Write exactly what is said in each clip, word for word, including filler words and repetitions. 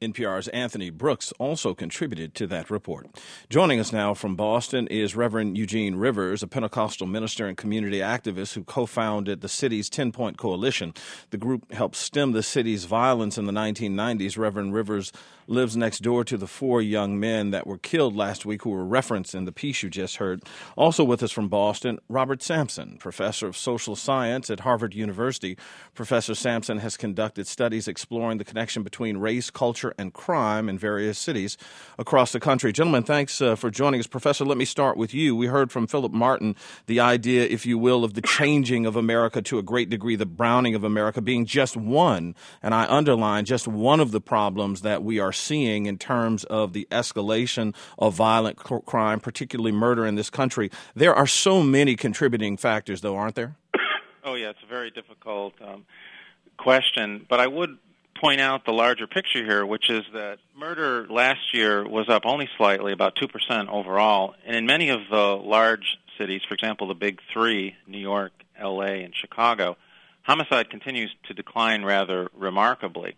N P R's Anthony Brooks also contributed to that report. Joining us now from Boston is Reverend Eugene Rivers, a Pentecostal minister and community activist who co-founded the city's ten-Point Coalition. The group helped stem the city's violence in the nineteen nineties. Reverend Rivers lives next door to the four young men that were killed last week who were referenced in the piece you just heard. Also with us from Boston, Robert Sampson, professor of social science at Harvard University. Professor Sampson has conducted studies exploring the connection between race, culture, and crime in various cities across the country. Gentlemen, thanks uh, for joining us. Professor, let me start with you. We heard from Philip Martin the idea, if you will, of the changing of America to a great degree, the browning of America being just one, and I underline just one of the problems that we are seeing in terms of the escalation of violent crime, particularly murder in this country. There are so many contributing factors, though, aren't there? Oh, yeah, it's a very difficult um, question, but I would point out the larger picture here, which is that murder last year was up only slightly, about two percent overall, and in many of the large cities, for example, the big three, New York, L A, and Chicago, homicide continues to decline rather remarkably.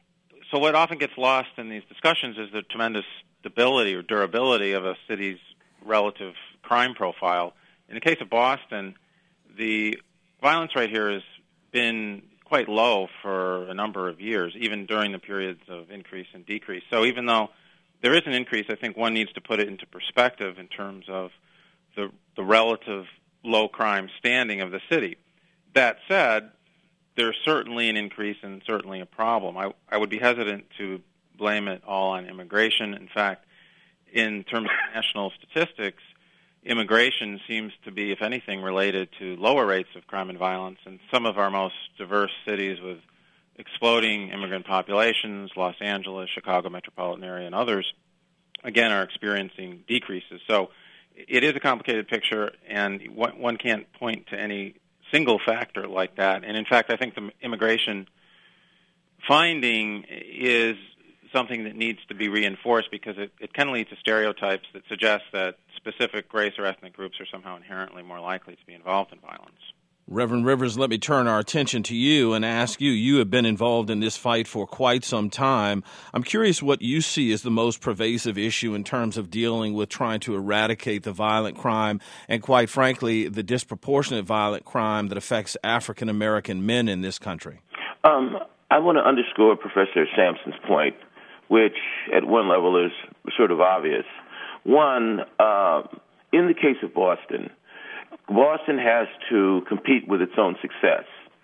So what often gets lost in these discussions is the tremendous stability or durability of a city's relative crime profile. In the case of Boston, the violence rate here has been quite low for a number of years, even during the periods of increase and decrease. So even though there is an increase, I think one needs to put it into perspective in terms of the, the relative low crime standing of the city. That said, there's certainly an increase and certainly a problem. I, I would be hesitant to blame it all on immigration. In fact, in terms of national statistics, immigration seems to be, if anything, related to lower rates of crime and violence. And some of our most diverse cities with exploding immigrant populations, Los Angeles, Chicago metropolitan area, and others, again, are experiencing decreases. So it is a complicated picture, and one, one can't point to any single factor like that. And in fact, I think the immigration finding is something that needs to be reinforced because it, it can lead to stereotypes that suggest that specific race or ethnic groups are somehow inherently more likely to be involved in violence. Reverend Rivers, let me turn our attention to you and ask you, you have been involved in this fight for quite some time. I'm curious what you see as the most pervasive issue in terms of dealing with trying to eradicate the violent crime and, quite frankly, the disproportionate violent crime that affects African-American men in this country. Um, I want to underscore Professor Sampson's point, which at one level is sort of obvious. One, uh, in the case of Boston, Boston has to compete with its own success.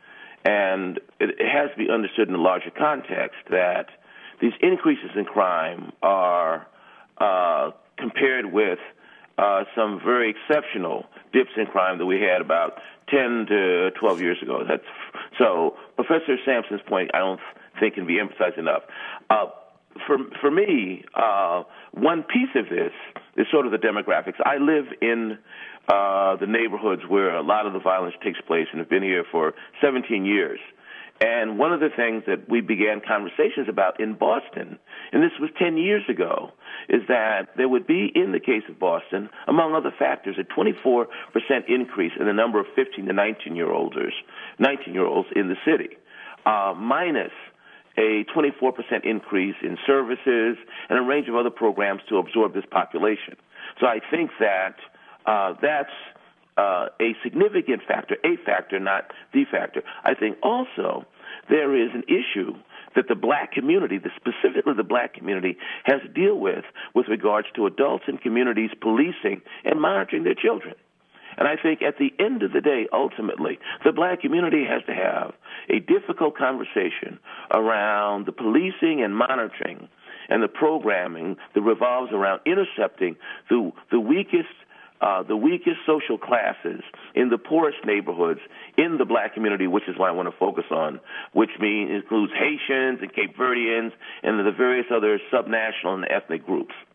And it has to be understood in the larger context that these increases in crime are uh, compared with uh, some very exceptional dips in crime that we had about ten to twelve years ago. That's so Professor Sampson's point, I don't think, can be emphasized enough. Uh, for for me, uh, one piece of this is sort of the demographics. I live in uh, the neighborhoods where a lot of the violence takes place and have been here for seventeen years. And one of the things that we began conversations about in Boston, and this was ten years ago, is that there would be, in the case of Boston, among other factors, a twenty-four percent increase in the number of fifteen to nineteen-year-olds nineteen-year-olds in the city, uh, minus a twenty-four percent increase in services and a range of other programs to absorb this population. So I think that uh, that's uh, a significant factor, a factor, not the factor. I think also there is an issue that the black community, the, specifically the black community, has to deal with with regards to adults and communities policing and monitoring their children. And I think at the end of the day, ultimately, the black community has to have a difficult conversation around the policing and monitoring and the programming that revolves around intercepting the, the weakest uh, the weakest social classes in the poorest neighborhoods in the black community, which is what I want to focus on, which means includes Haitians and Cape Verdeans and the various other subnational and ethnic groups.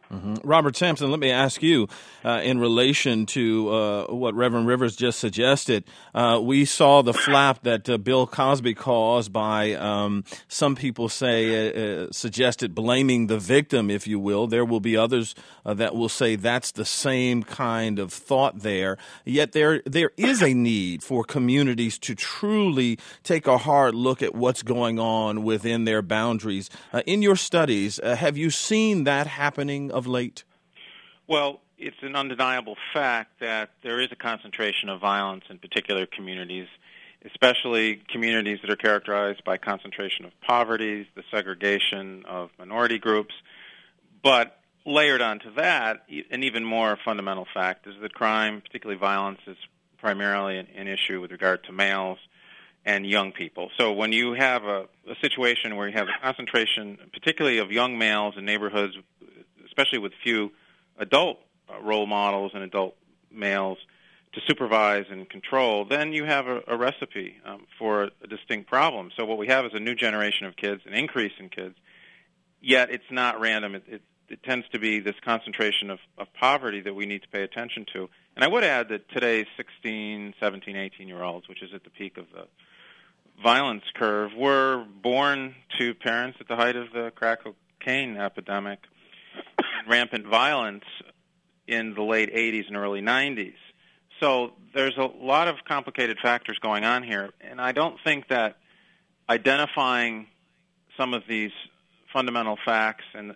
Mm-hmm. Robert Sampson, let me ask you, uh, in relation to uh, what Reverend Rivers just suggested, uh, we saw the flap that uh, Bill Cosby caused by, um, some people say, uh, uh, suggested blaming the victim, if you will. There will be others uh, that will say that's the same kind of thought there. Yet there there is a need for communities to truly take a hard look at what's going on within their boundaries. Uh, in your studies, uh, have you seen that happening of late? Well, it's an undeniable fact that there is a concentration of violence in particular communities, especially communities that are characterized by concentration of poverty, the segregation of minority groups. But layered onto that, an even more fundamental fact is that crime, particularly violence, is primarily an, an issue with regard to males and young people. So when you have a, a situation where you have a concentration, particularly of young males in neighborhoods, especially with few adult uh, role models and adult males to supervise and control, then you have a, a recipe um, for a, a distinct problem. So what we have is a new generation of kids, an increase in kids, yet it's not random. It, it, it tends to be this concentration of, of poverty that we need to pay attention to. And I would add that today's sixteen, seventeen, eighteen-year-olds, which is at the peak of the violence curve, were born to parents at the height of the crack cocaine epidemic and rampant violence in the late eighties and early nineties. So there's a lot of complicated factors going on here, and I don't think that identifying some of these fundamental facts and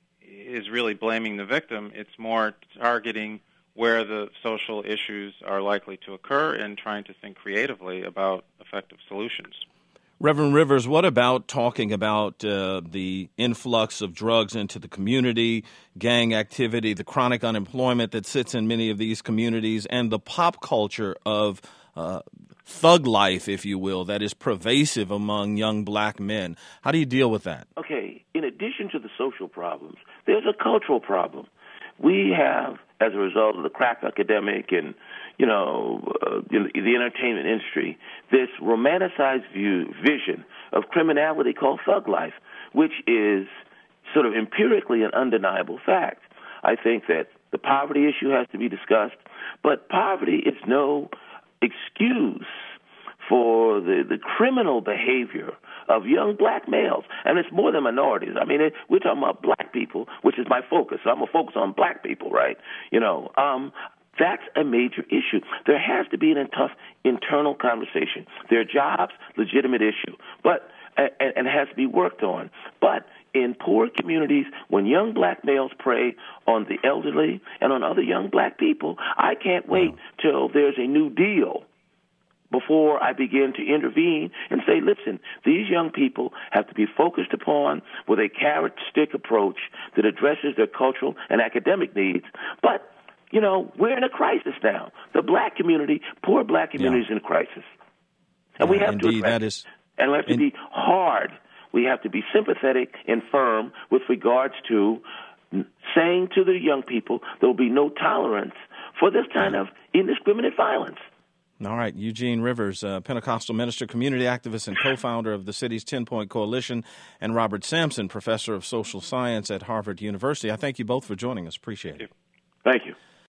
is really blaming the victim. It's more targeting where the social issues are likely to occur and trying to think creatively about effective solutions. Reverend Rivers, what about talking about uh, the influx of drugs into the community, gang activity, the chronic unemployment that sits in many of these communities, and the pop culture of uh, thug life, if you will, that is pervasive among young black men? How do you deal with that? Okay, in addition to the social problems, there's a cultural problem. We have, as a result of the crack epidemic and, you know, uh, the entertainment industry, this romanticized view, vision of criminality called thug life, which is sort of empirically an undeniable fact. I think that the poverty issue has to be discussed, but poverty is no excuse for the, the criminal behavior of young black males, and it's more than minorities. I mean, it, we're talking about black people, which is my focus. So I'm going to focus on black people, right? You know, um, that's a major issue. There has to be an tough internal conversation. Their jobs, legitimate issue, but and, and it has to be worked on. But in poor communities, when young black males prey on the elderly and on other young black people, I can't wait till there's a new deal before I begin to intervene and say, listen, these young people have to be focused upon with a carrot-stick approach that addresses their cultural and academic needs. But, you know, we're in a crisis now. The black community, poor black community yeah. is in a crisis. And yeah, we have indeed, to address that is, it. And we have to in, be hard. We have to be sympathetic and firm with regards to saying to the young people there will be no tolerance for this kind of indiscriminate violence. All right. Eugene Rivers, uh, Pentecostal minister, community activist, and co-founder of the city's ten-Point Coalition, and Robert Sampson, professor of social science at Harvard University. I thank you both for joining us. Appreciate it. Thank you.